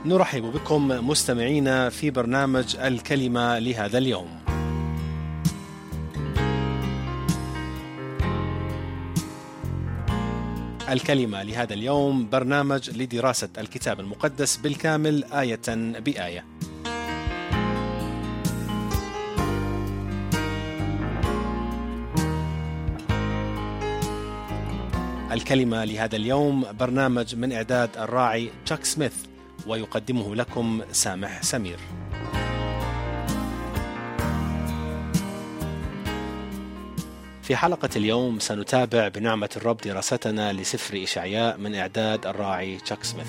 نرحب بكم مستمعينا في برنامج الكلمة لهذا اليوم. الكلمة لهذا اليوم برنامج لدراسة الكتاب المقدس بالكامل آية بآية. الكلمة لهذا اليوم برنامج من إعداد الراعي تشاك سميث، ويقدمه لكم سامح سمير. في حلقة اليوم سنتابع بنعمة الرب دراستنا لسفر إشعياء من إعداد الراعي تشاك سميث.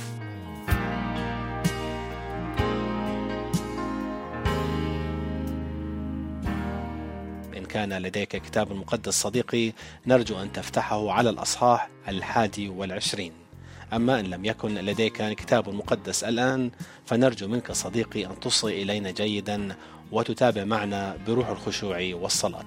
إن كان لديك كتاب مقدس صديقي، نرجو أن تفتحه على الأصحاح 21. أما إن لم يكن لديك كتاب مقدس الآن، فنرجو منك صديقي أن تصغي إلينا جيدا وتتابع معنا بروح الخشوع والصلاة.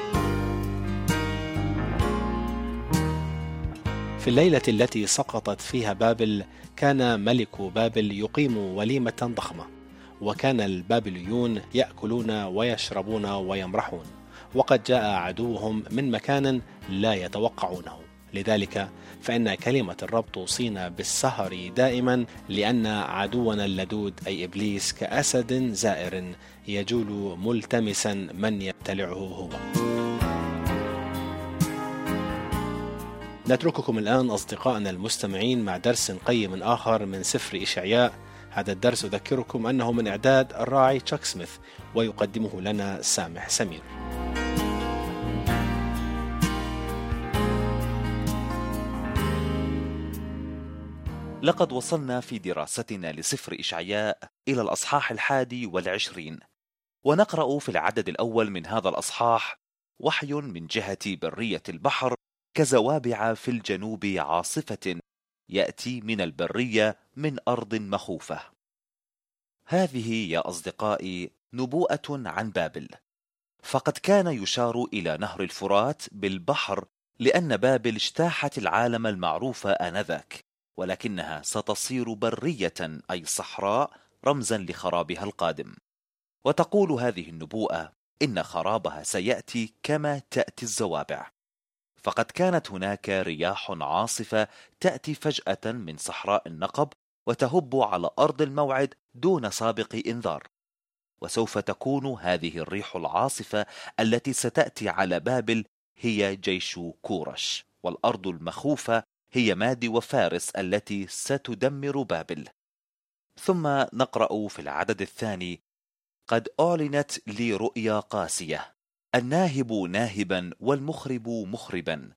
في الليلة التي سقطت فيها بابل، كان ملك بابل يقيم وليمة ضخمة، وكان البابليون يأكلون ويشربون ويمرحون، وقد جاء عدوهم من مكان لا يتوقعونه. لذلك فإن كلمة الرب توصينا بالسهر دائما، لأن عدونا اللدود أي إبليس كأسد زائر يجول ملتمسا من يبتلعه هو. نترككم الآن أصدقائنا المستمعين مع درس قيم آخر من سفر إشعياء. هذا الدرس أذكركم أنه من إعداد الراعي تشاك سميث، ويقدمه لنا سامح سمير. لقد وصلنا في دراستنا لسفر إشعياء إلى الأصحاح 21، ونقرأ في العدد الأول من هذا الأصحاح: وحي من جهة برية البحر كزوابع في الجنوب عاصفة يأتي من البرية من أرض مخوفة. هذه يا أصدقائي نبوءة عن بابل، فقد كان يشار إلى نهر الفرات بالبحر، لأن بابل اجتاحت العالم المعروف آنذاك، ولكنها ستصير برية أي صحراء، رمزا لخرابها القادم. وتقول هذه النبوءة إن خرابها سيأتي كما تأتي الزوابع، فقد كانت هناك رياح عاصفة تأتي فجأة من صحراء النقب وتهب على أرض الموعد دون سابق إنذار. وسوف تكون هذه الريح العاصفة التي ستأتي على بابل هي جيش كورش، والأرض المخوفة هي مادي وفارس التي ستدمر بابل. ثم نقرأ في العدد الثاني: قد أعلنت لي رؤيا قاسية، الناهب ناهبا والمخرب مخربا،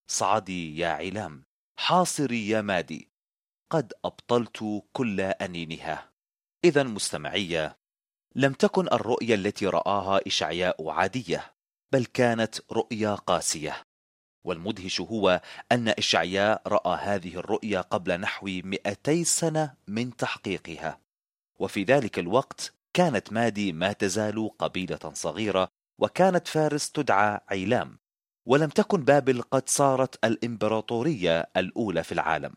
صعدي يا علام، حاصري يا مادي، قد أبطلت كل أنينها. إذا مستمعية، لم تكن الرؤيا التي رآها إشعياء عادية، بل كانت رؤيا قاسية. والمدهش هو أن إشعياء رأى هذه الرؤيا قبل نحو 200 سنة من تحقيقها، وفي ذلك الوقت كانت مادي ما تزال قبيلة صغيرة، وكانت فارس تدعى عيلام، ولم تكن بابل قد صارت الإمبراطورية الأولى في العالم.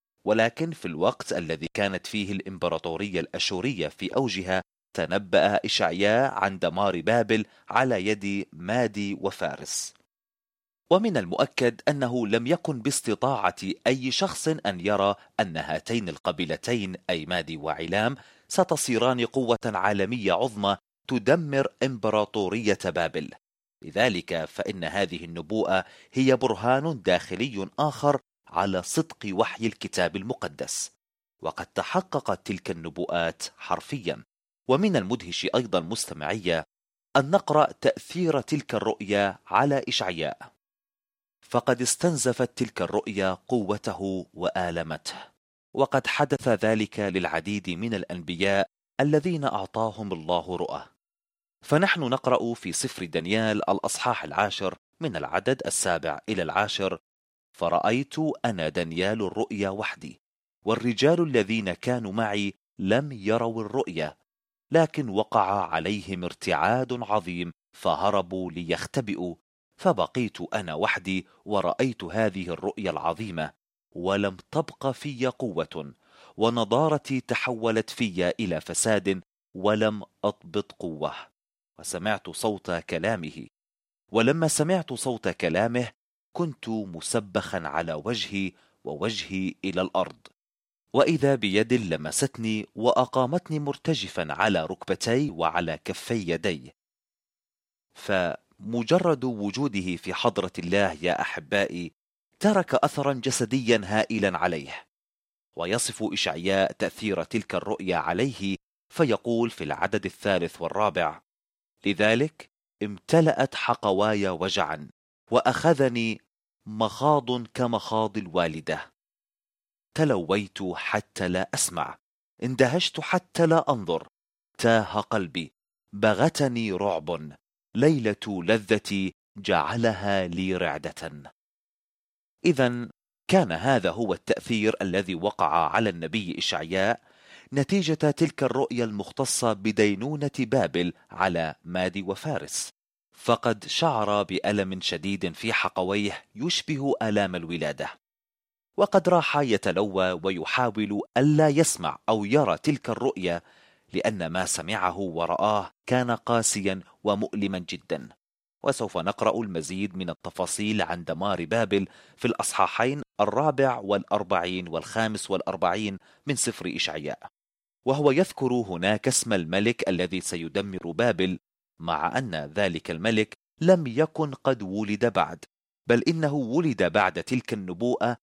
ولكن في الوقت الذي كانت فيه الإمبراطورية الأشورية في أوجها، تنبأ إشعياء عن دمار بابل على يد مادي وفارس. ومن المؤكد أنه لم يكن باستطاعة أي شخص أن يرى أن هاتين القبيلتين أي مادي وعلام ستصيران قوة عالمية عظمى تدمر إمبراطورية بابل. لذلك فإن هذه النبوءة هي برهان داخلي آخر على صدق وحي الكتاب المقدس، وقد تحققت تلك النبوءات حرفيا. ومن المدهش أيضا مستمعية أن نقرأ تأثير تلك الرؤيا على إشعياء، فقد استنزفت تلك الرؤيا قوته وآلمته، وقد حدث ذلك للعديد من الأنبياء الذين أعطاهم الله رؤى. فنحن نقرأ في سفر دانيال الأصحاح 10 من العدد 7 إلى 10: فرأيت أنا دانيال الرؤيا وحدي، والرجال الذين كانوا معي لم يروا الرؤيا، لكن وقع عليهم ارتعاد عظيم فهربوا ليختبئوا، فبقيت أنا وحدي ورأيت هذه الرؤيا العظيمة، ولم تبق في قوة، ونضارتي تحولت في إلى فساد، ولم أضبط قوة. وسمعت صوت كلامه، ولما سمعت صوت كلامه كنت مسبخا على وجهي ووجهي إلى الأرض، وإذا بيد لمستني وأقامتني مرتجفا على ركبتي وعلى كفي يدي. فمجرد وجوده في حضرة الله يا أحبائي ترك أثرا جسديا هائلا عليه. ويصف إشعياء تأثير تلك الرؤيا عليه فيقول في العدد 3 و4: لذلك امتلأت حقواي وجعا، وأخذني مخاض كمخاض الوالدة. تلويت حتى لا أسمع، اندهشت حتى لا أنظر، تاه قلبي، بغتني رعب، ليلة لذتي جعلها لي رعدة. إذن كان هذا هو التأثير الذي وقع على النبي إشعياء نتيجة تلك الرؤيا المختصة بدينونة بابل على مادي وفارس، فقد شعر بألم شديد في حقويه يشبه آلام الولادة، وقد راح يتلوى ويحاول ألا يسمع أو يرى تلك الرؤيا، لأن ما سمعه ورآه كان قاسيا ومؤلما جدا. وسوف نقرأ المزيد من التفاصيل عن دمار بابل في الأصحاحين 44 و45 من سفر إشعياء. وهو يذكر هناك اسم الملك الذي سيدمر بابل، مع أن ذلك الملك لم يكن قد ولد بعد، بل إنه ولد بعد تلك النبوءة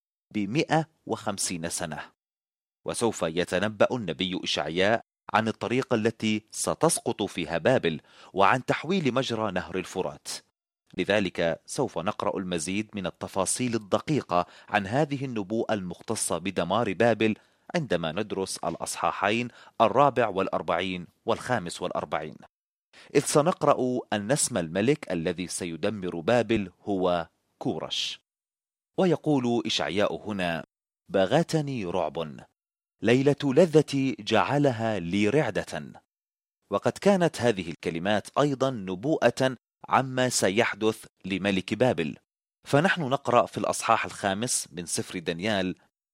ب150 سنة. وسوف يتنبأ النبي إشعياء عن الطريقة التي ستسقط فيها بابل، وعن تحويل مجرى نهر الفرات. لذلك سوف نقرأ المزيد من التفاصيل الدقيقة عن هذه النبوءة المختصة بدمار بابل عندما ندرس الأصحاحين 44 و45. إذ سنقرأ أن اسم الملك الذي سيدمر بابل هو كورش. ويقول إشعياء هنا: بغتني رعب، ليلة لذتي جعلها لي رعدة. وقد كانت هذه الكلمات أيضا نبوءة عما سيحدث لملك بابل. فنحن نقرأ في الأصحاح 5 من سفر دانيال: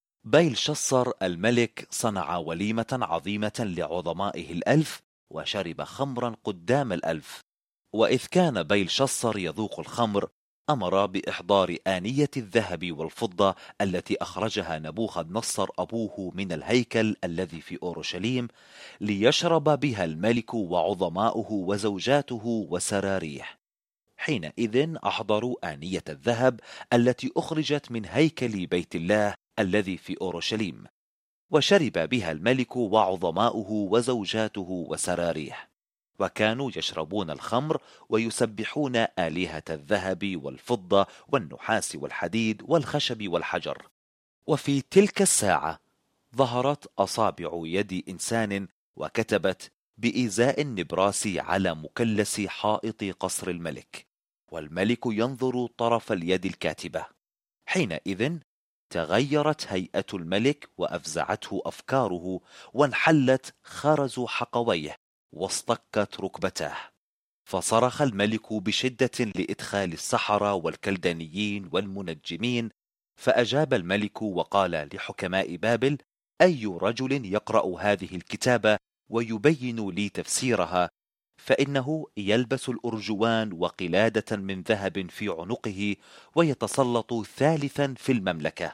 بيلشصر الملك صنع وليمة عظيمة لعظمائه 1000، وشرب خمرا قدام 1000. وإذ كان بيلشصر يذوق الخمر، أمر بإحضار آنية الذهب والفضة التي أخرجها نبوخذ نصر أبوه من الهيكل الذي في أورشليم، ليشرب بها الملك وعظماؤه وزوجاته وسراريه. حينئذ أحضروا آنية الذهب التي أخرجت من هيكل بيت الله الذي في أورشليم، وشرب بها الملك وعظماؤه وزوجاته وسراريه، وكانوا يشربون الخمر ويسبحون آلهة الذهب والفضة والنحاس والحديد والخشب والحجر. وفي تلك الساعة ظهرت أصابع يد إنسان وكتبت بإزاء النبراس على مكلس حائط قصر الملك، والملك ينظر طرف اليد الكاتبة. حينئذ تغيرت هيئة الملك وأفزعته أفكاره، وانحلت خرز حقويه واصطكت ركبتاه. فصرخ الملك بشدة لإدخال السحرة والكلدانيين والمنجمين. فأجاب الملك وقال لحكماء بابل: أي رجل يقرأ هذه الكتابة ويبين لي تفسيرها، فإنه يلبس الأرجوان وقلادة من ذهب في عنقه، ويتسلط ثالثا في المملكة.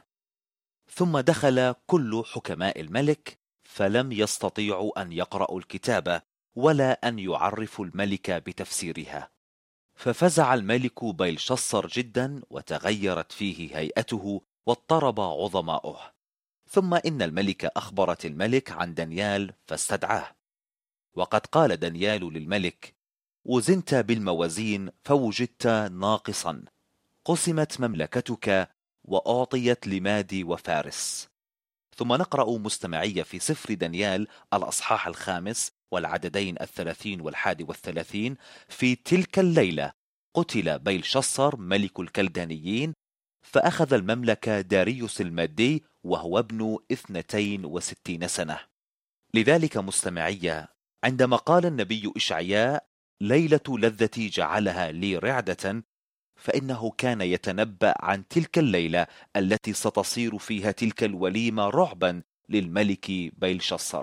ثم دخل كل حكماء الملك، فلم يستطيعوا أن يقرأوا الكتابة ولا أن يعرفوا الملك بتفسيرها. ففزع الملك بيلشصر جدا، وتغيرت فيه هيئته، واضطرب عظماؤه. ثم إن الملك أخبرت الملك عن دانيال فاستدعاه. وقد قال دانيال للملك: وزنت بالموازين فوجدت ناقصا، قسمت مملكتك وأعطيت لمادي وفارس. ثم نقرأ مستمعية في سفر دانيال الأصحاح 5 والعددين 30 و31: في تلك الليلة قتل بيلشصر ملك الكلدانيين، فأخذ المملكة داريوس المادي وهو ابن 62 سنة. لذلك مستمعية، عندما قال النبي إشعياء: ليلة لذتي جعلها لي رعدة، فإنه كان يتنبأ عن تلك الليلة التي ستصير فيها تلك الوليمة رعبا للملك بيلشصر.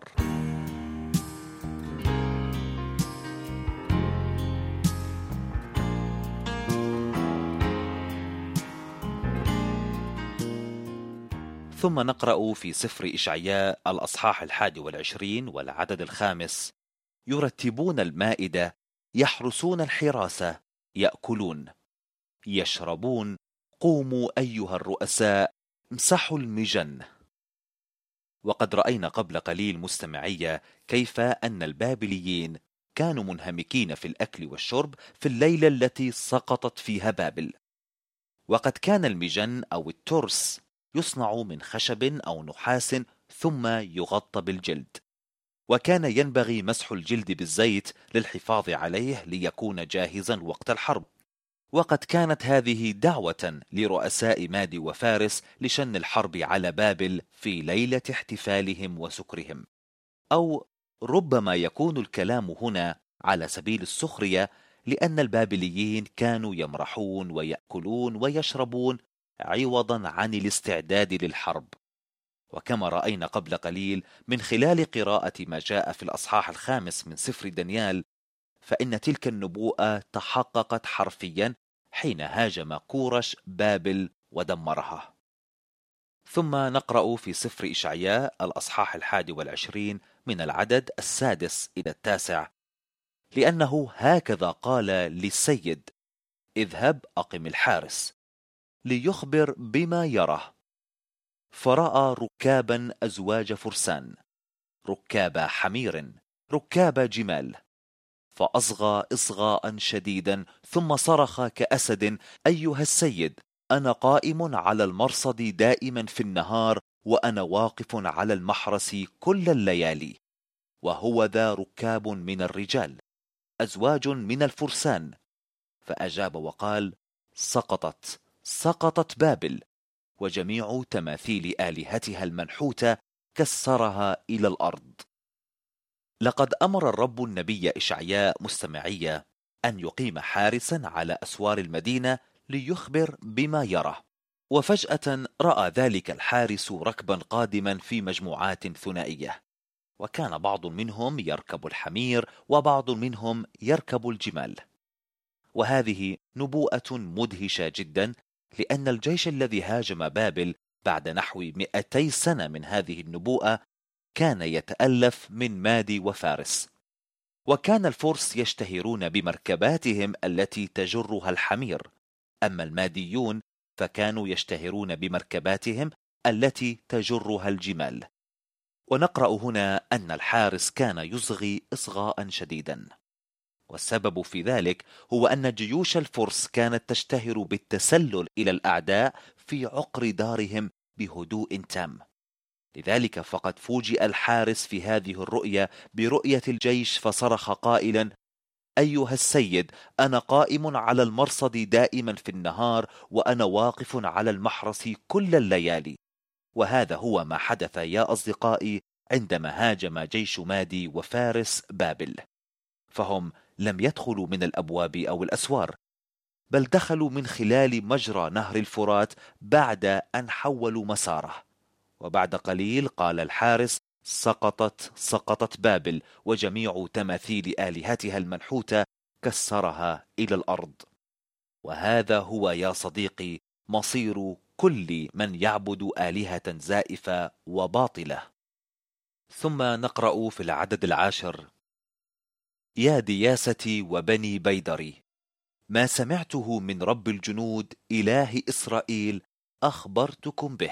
ثم نقرأ في سفر إشعياء الأصحاح 21 والعدد 5: يرتبون المائدة، يحرسون الحراسة، يأكلون، يشربون، قوموا أيها الرؤساء، امسحوا المجن. وقد رأينا قبل قليل مستمعية كيف أن البابليين كانوا منهمكين في الأكل والشرب في الليلة التي سقطت فيها بابل. وقد كان المجن أو الترس يصنع من خشب أو نحاس ثم يغطى بالجلد، وكان ينبغي مسح الجلد بالزيت للحفاظ عليه ليكون جاهزا وقت الحرب. وقد كانت هذه دعوة لرؤساء مادي وفارس لشن الحرب على بابل في ليلة احتفالهم وسكرهم. أو ربما يكون الكلام هنا على سبيل السخرية، لأن البابليين كانوا يمرحون ويأكلون ويشربون عوضا عن الاستعداد للحرب. وكما رأينا قبل قليل من خلال قراءة ما جاء في الأصحاح 5 من سفر دانيال، فإن تلك النبوءة تحققت حرفيا حين هاجم كورش بابل ودمرها. ثم نقرأ في سفر إشعياء الأصحاح 21 من العدد 6 إلى 9: لأنه هكذا قال للسيد: اذهب أقم الحارس ليخبر بما يرى. فرأى ركابا أزواج فرسان، ركاب حمير، ركاب جمال، فأصغى إصغاء شديدا ثم صرخ كأسد: أيها السيد، أنا قائم على المرصد دائما في النهار، وأنا واقف على المحرس كل الليالي. وهو ذا ركاب من الرجال، أزواج من الفرسان. فأجاب وقال: سقطت سقطت بابل، وجميع تماثيل آلهتها المنحوتة كسرها إلى الأرض. لقد أمر الرب النبي إشعياء مستمعية أن يقيم حارسا على أسوار المدينة ليخبر بما يرى. وفجأة رأى ذلك الحارس ركبا قادما في مجموعات ثنائية، وكان بعض منهم يركب الحمير وبعض منهم يركب الجمال. وهذه نبوءة مدهشة جدا، لأن الجيش الذي هاجم بابل بعد نحو 200 سنة من هذه النبوءة كان يتألف من مادي وفارس. وكان الفرس يشتهرون بمركباتهم التي تجرها الحمير، أما الماديون فكانوا يشتهرون بمركباتهم التي تجرها الجمال. ونقرأ هنا أن الحارس كان يصغي إصغاء شديدا، والسبب في ذلك هو أن جيوش الفرس كانت تشتهر بالتسلل إلى الأعداء في عقر دارهم بهدوء تام. لذلك فقد فوجئ الحارس في هذه الرؤيا برؤية الجيش، فصرخ قائلا: أيها السيد، أنا قائم على المرصد دائما في النهار، وأنا واقف على المحرس كل الليالي. وهذا هو ما حدث يا أصدقائي عندما هاجم جيش مادي وفارس بابل. فهم لم يدخلوا من الأبواب أو الأسوار، بل دخلوا من خلال مجرى نهر الفرات بعد أن حولوا مساره. وبعد قليل قال الحارس: سقطت بابل، وجميع تماثيل آلهتها المنحوتة كسرها إلى الأرض. وهذا هو يا صديقي مصير كل من يعبد آلهة زائفة وباطلة. ثم نقرأ في العدد 10: يا دياستي وبني بيدري، ما سمعته من رب الجنود إله إسرائيل أخبرتكم به.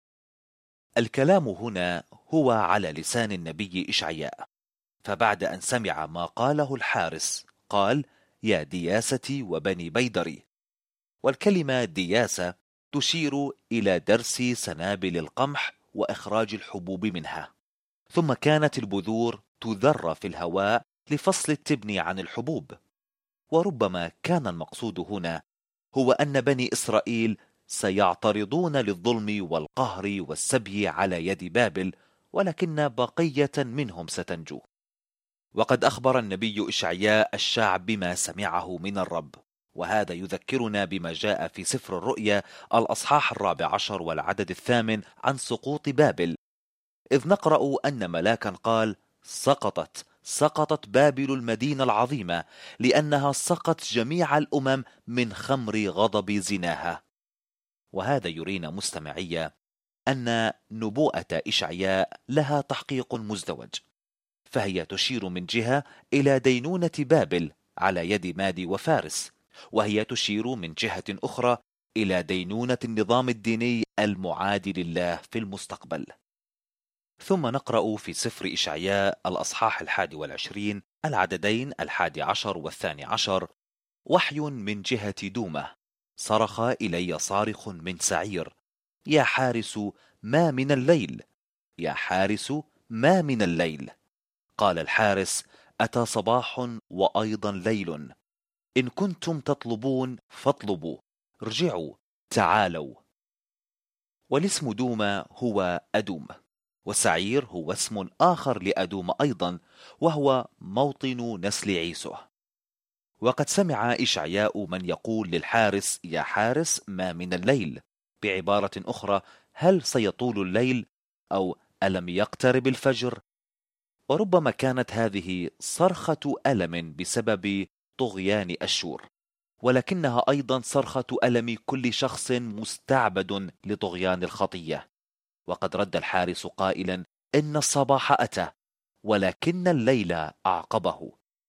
الكلام هنا هو على لسان النبي إشعياء، فبعد أن سمع ما قاله الحارس قال: يا دياستي وبني بيدري. والكلمة دياسة تشير إلى درس سنابل القمح وإخراج الحبوب منها، ثم كانت البذور تذر في الهواء لفصل التبن عن الحبوب. وربما كان المقصود هنا هو أن بني إسرائيل سيعترضون للظلم والقهر والسبي على يد بابل، ولكن بقية منهم ستنجو. وقد أخبر النبي إشعياء الشعب بما سمعه من الرب، وهذا يذكرنا بما جاء في سفر الرؤيا الأصحاح 14 والعدد 8 عن سقوط بابل، إذ نقرأ أن ملاكا قال: سقطت بابل المدينة العظيمة، لأنها سقت جميع الأمم من خمر غضب زناها. وهذا يرينا مستمعي أن نبوءة إشعياء لها تحقيق مزدوج، فهي تشير من جهة إلى دينونة بابل على يد مادي وفارس، وهي تشير من جهة أخرى إلى دينونة النظام الديني المعادي لله في المستقبل. ثم نقرأ في سفر إشعياء الأصحاح 21 العددين 11 و12: وحي من جهة دومة، صرخ إلي صارخ من سعير: يا حارس ما من الليل، يا حارس ما من الليل. قال الحارس: أتى صباح وأيضا ليل، إن كنتم تطلبون فاطلبوا، ارجعوا تعالوا. والاسم دومة هو أدوم، وسعير هو اسم آخر لأدوم أيضا، وهو موطن نسل عيسو. وقد سمع إشعياء من يقول للحارس: يا حارس ما من الليل، بعبارة أخرى: هل سيطول الليل؟ أو ألم يقترب الفجر؟ وربما كانت هذه صرخة ألم بسبب طغيان أشور، ولكنها أيضا صرخة ألم كل شخص مستعبد لطغيان الخطية. وقد رد الحارس قائلا: إن الصباح أتى، ولكن الليل أعقبه.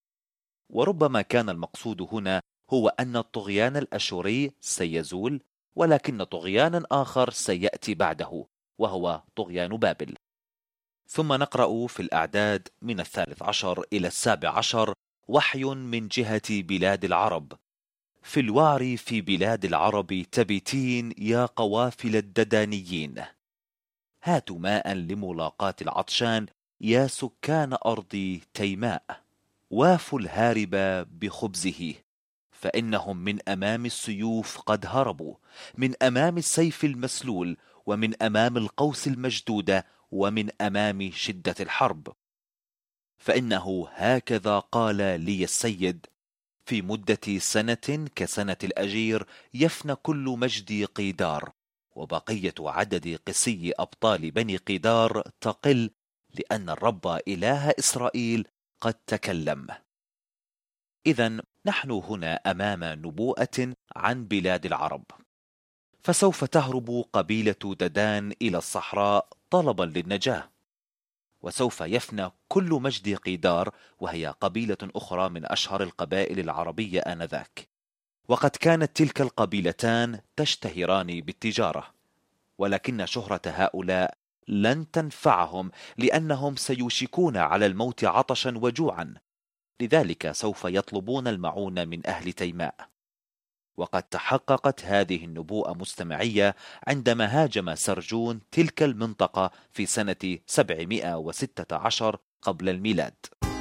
وربما كان المقصود هنا هو أن الطغيان الأشوري سيزول، ولكن طغيانا آخر سيأتي بعده، وهو طغيان بابل. ثم نقرأ في الأعداد من 13 إلى 17: وحي من جهة بلاد العرب، في الوعر في بلاد العرب تبتين يا قوافل الددانيين، هاتوا ماء لملاقاة العطشان يا سكان أرض تيماء، وافوا الهارب بخبزه، فإنهم من أمام السيوف قد هربوا، من أمام السيف المسلول، ومن أمام القوس المجدودة، ومن أمام شدة الحرب. فإنه هكذا قال لي السيد: في مدة سنة كسنة الأجير يفنى كل مجد قيدار، وبقية عدد قسي أبطال بني قيدار تقل، لأن الرب إله إسرائيل قد تكلم. إذن نحن هنا أمام نبوءة عن بلاد العرب، فسوف تهرب قبيلة ددان إلى الصحراء طلبا للنجاة، وسوف يفنى كل مجد قيدار، وهي قبيلة أخرى من أشهر القبائل العربية آنذاك. وقد كانت تلك القبيلتان تشتهران بالتجارة، ولكن شهرة هؤلاء لن تنفعهم، لأنهم سيوشكون على الموت عطشا وجوعا، لذلك سوف يطلبون المعونة من أهل تيماء. وقد تحققت هذه النبوءة مستمعية عندما هاجم سرجون تلك المنطقة في سنة 716 قبل الميلاد.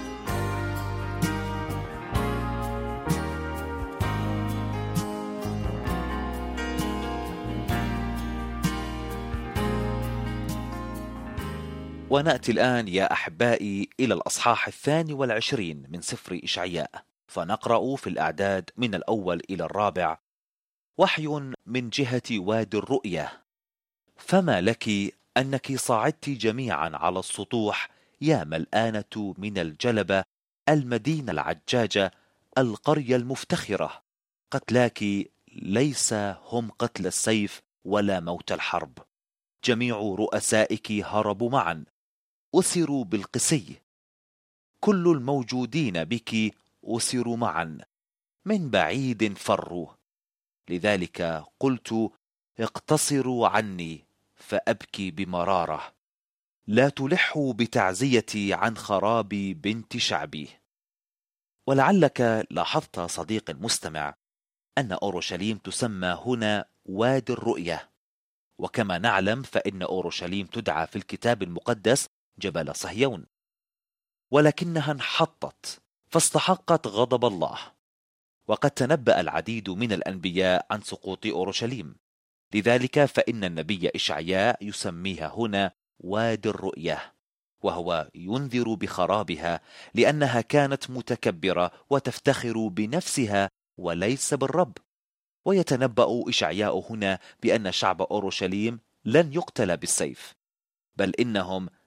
ونأتي الآن يا أحبائي إلى الأصحاح 22 من سفر إشعياء، فنقرأ في الأعداد من 1 إلى 4: وحي من جهة وادي الرؤية، فما لك أنك صعدت جميعا على السطوح يا ملآنة من الجلبة، المدينة العجاجة، القرية المفتخرة. قتلاك ليس هم قتل السيف ولا موت الحرب، جميع رؤسائك هربوا معا، أسروا بالقسي، كل الموجودين بك أسروا معا، من بعيد فروا. لذلك قلت: اقتصروا عني فأبكي بمرارة، لا تلحوا بتعزيتي عن خراب بنت شعبي. ولعلك لاحظت صديق المستمع أن أورشليم تسمى هنا وادي الرؤية، وكما نعلم فإن أورشليم تدعى في الكتاب المقدس جبل صهيون، ولكنها انحطت فاستحقت غضب الله. وقد تنبأ العديد من الأنبياء عن سقوط أورشليم، لذلك فإن النبي إشعياء يسميها هنا وادي الرؤية، وهو ينذر بخرابها، لأنها كانت متكبرة وتفتخر بنفسها وليس بالرب. ويتنبأ إشعياء هنا بأن شعب أورشليم لن يقتل بالسيف، بل إنهم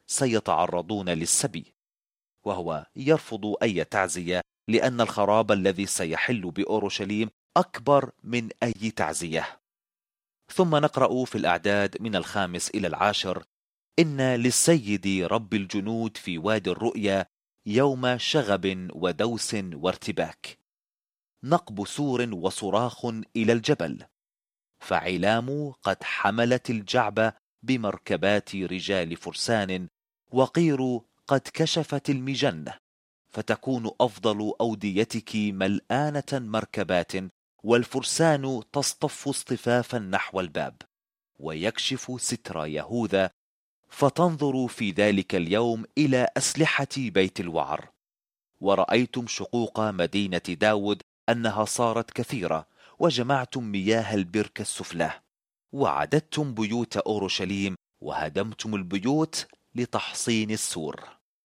سيتعرضون للسبي، وهو يرفض أي تعزية لأن الخراب الذي سيحل بأورشليم أكبر من أي تعزية. ثم نقرأ في الأعداد من 5 إلى 10: إن للسيد رب الجنود في وادي الرؤيا يوم شغب ودوس وارتباك، نقب سور وصراخ إلى الجبل، فعلام قد حملت الجعب بمركبات رجال فرسان، وقير قد كشفت المجن، فتكون أفضل أوديتك ملآنة مركبات، والفرسان تصطف اصطفافا نحو الباب، ويكشف ستر يهوذا، فتنظر في ذلك اليوم إلى أسلحة بيت الوعر. ورأيتم شقوق مدينة داود أنها صارت كثيرة، وجمعتم مياه البركة السفلى، وعددتم بيوت أورشليم، وهدمتم البيوت لتحصين السور.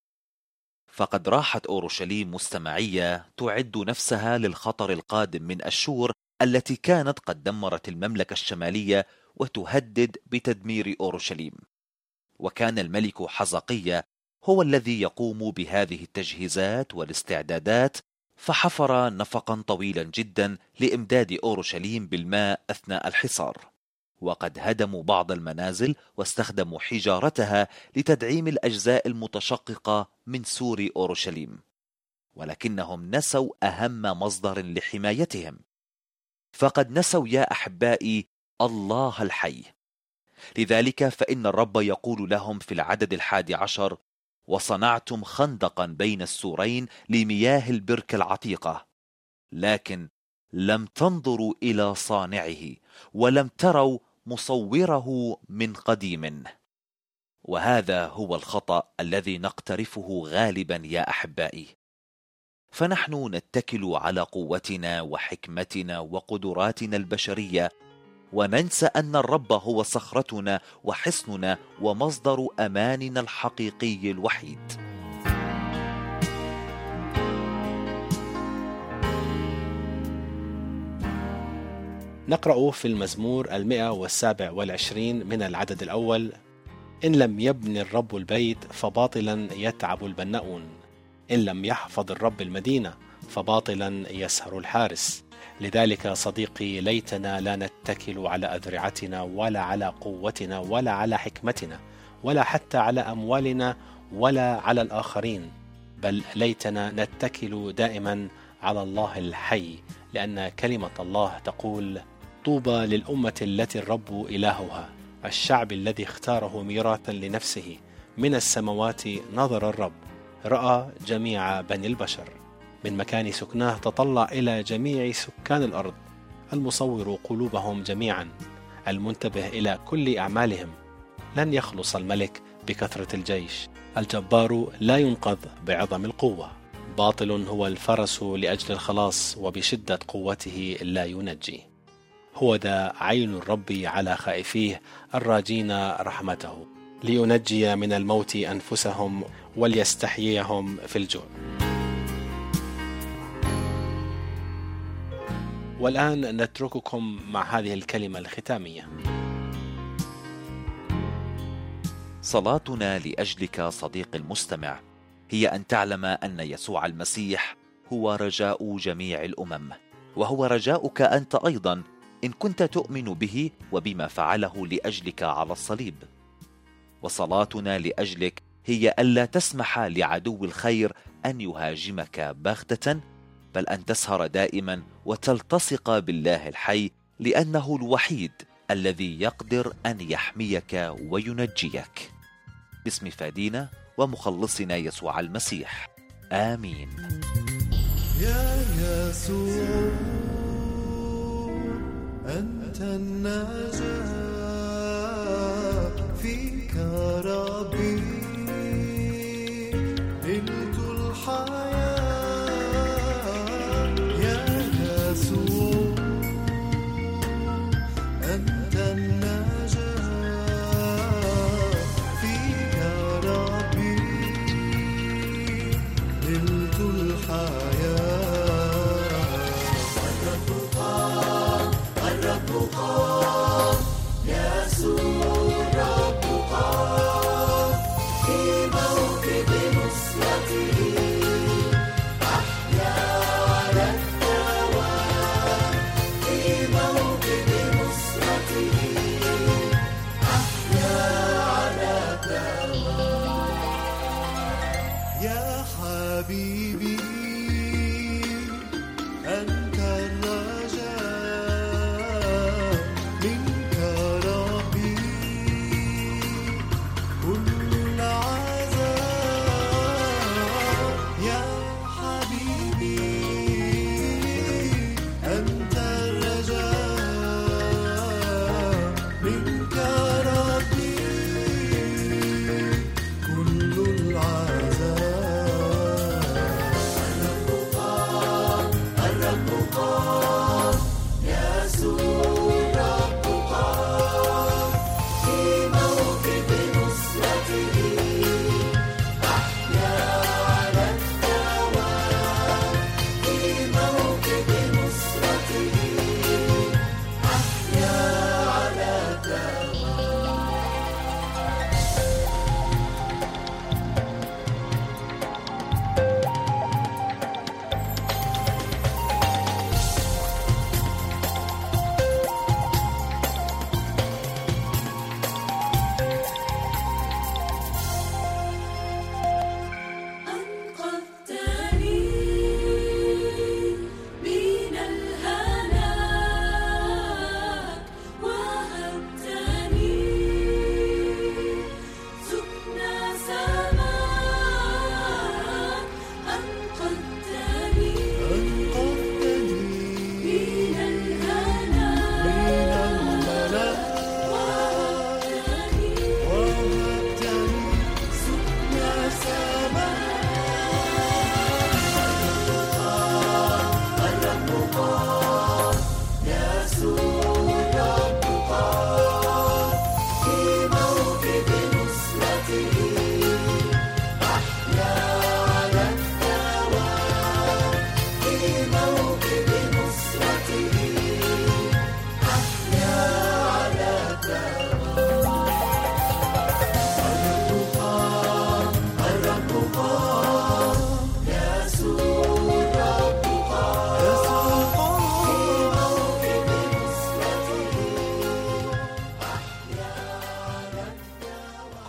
فقد راحت أورشليم مستمعية تعد نفسها للخطر القادم من أشور التي كانت قد دمرت المملكة الشمالية وتهدد بتدمير أورشليم. وكان الملك حزقية هو الذي يقوم بهذه التجهيزات والاستعدادات، فحفر نفقا طويلا جدا لإمداد أورشليم بالماء أثناء الحصار، وقد هدموا بعض المنازل واستخدموا حجارتها لتدعيم الأجزاء المتشققة من سور أورشليم، ولكنهم نسوا أهم مصدر لحمايتهم، فقد نسوا يا أحبائي الله الحي. لذلك فإن الرب يقول لهم في العدد 11: وصنعتم خندقا بين السورين لمياه البركة العتيقة، لكن لم تنظروا إلى صانعه، ولم تروا مصوره من قديم. وهذا هو الخطأ الذي نقترفه غالبا يا أحبائي، فنحن نتكل على قوتنا وحكمتنا وقدراتنا البشرية، وننسى أن الرب هو صخرتنا وحصننا ومصدر أماننا الحقيقي الوحيد. نقرأ في المزمور 127 من العدد الأول: إن لم يبني الرب البيت فباطلا يتعب البناؤون، إن لم يحفظ الرب المدينة فباطلا يسهر الحارس. لذلك صديقي ليتنا لا نتكل على أذرعتنا ولا على قوتنا ولا على حكمتنا ولا حتى على أموالنا ولا على الآخرين، بل ليتنا نتكل دائما على الله الحي، لأن كلمة الله تقول: طوبى للأمة التي الرب إلهها، الشعب الذي اختاره ميراثا لنفسه، من السماوات نظر الرب، رأى جميع بني البشر. من مكان سكناه تطلع إلى جميع سكان الأرض، المصور قلوبهم جميعا، المنتبه إلى كل أعمالهم. لن يخلص الملك بكثرة الجيش، الجبار لا ينقذ بعظم القوة. باطل هو الفرس لأجل الخلاص، وبشدة قوته لا ينجي. هو ذا عين الرب على خائفيه الراجين رحمته، لينجي من الموت أنفسهم وليستحييهم في الجوع. والآن نترككم مع هذه الكلمة الختامية. صلاتنا لأجلك صديق المستمع هي أن تعلم أن يسوع المسيح هو رجاء جميع الأمم، وهو رجاؤك أنت أيضا إن كنت تؤمن به وبما فعله لأجلك على الصليب. وصلاتنا لأجلك هي ألا تسمح لعدو الخير أن يهاجمك بغتة، بل أن تسهر دائما وتلتصق بالله الحي، لأنه الوحيد الذي يقدر أن يحميك وينجيك. باسم فادينا ومخلصنا يسوع المسيح، آمين. يا يسوع أنت النجاة، فيك ربي نلت الحياة. يا يسوع أنت النجاة، فيك ربي نلت الحياة. الرب قام، يسوع الرب قام.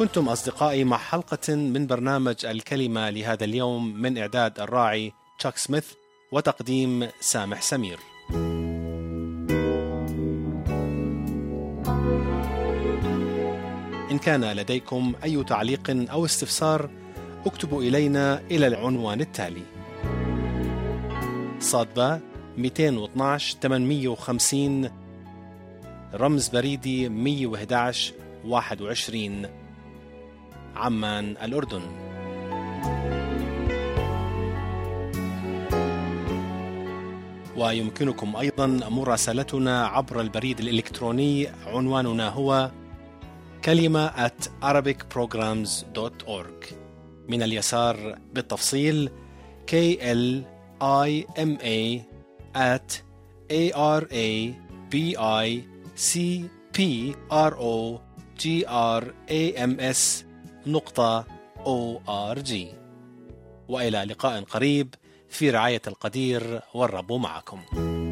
كنتم أصدقائي مع حلقة من برنامج الكلمة لهذا اليوم من إعداد الراعي تشاك سميث وتقديم سامح سمير. إن كان لديكم أي تعليق أو استفسار اكتبوا إلينا إلى العنوان التالي: صادبة 212 850 رمز بريدي 111 21 عمان الأردن. ويمكنكم أيضا مراسلتنا عبر البريد الإلكتروني، عنواننا هو kalima@arabicprograms.org. من اليسار بالتفصيل kalima@arabicprograms.org. وإلى لقاء قريب في رعاية القدير، والرب معكم.